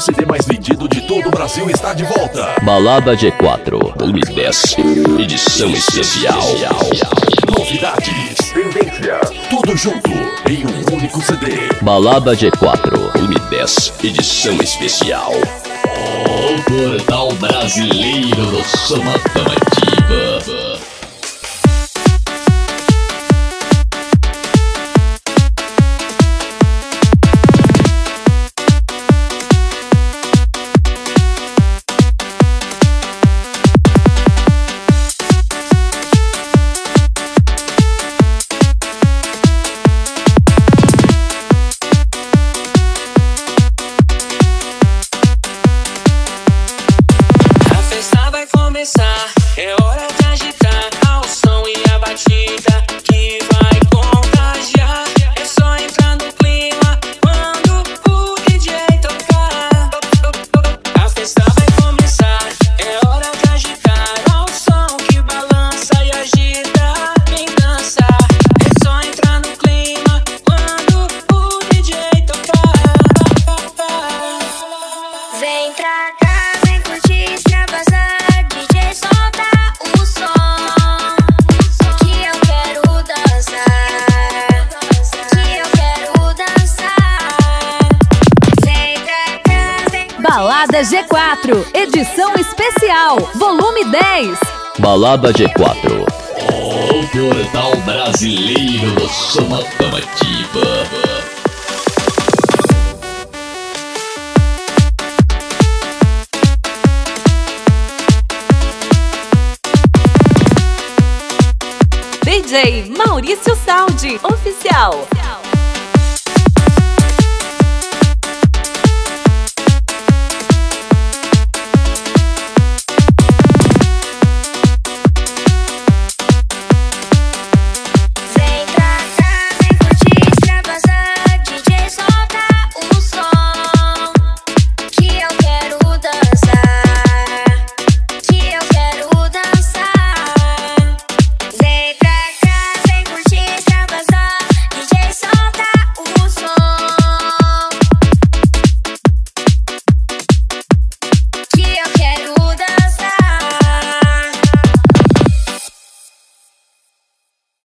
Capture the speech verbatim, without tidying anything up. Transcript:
C D mais vendido de todo o Brasil está de volta. Balada G quatro, volume dez, edição especial. Novidades, tendência, tudo junto em um único C D. Balada G quatro, volume dez, edição especial. O portal brasileiro do som automotivo. É hora de agitar ao som e a batida que vai contagiar. É só entrar no clima quando o D J tocar. A festa vai começar. É hora de agitar ao som que balança e agita. Vem dançar. É só entrar no clima quando o D J tocar. Vem pra cá, vem curtir, extravasar. Balada G quatro, edição especial, volume dez. Balada G quatro, o portal brasileiro do som automotivo. D J Maurício Saldi, oficial.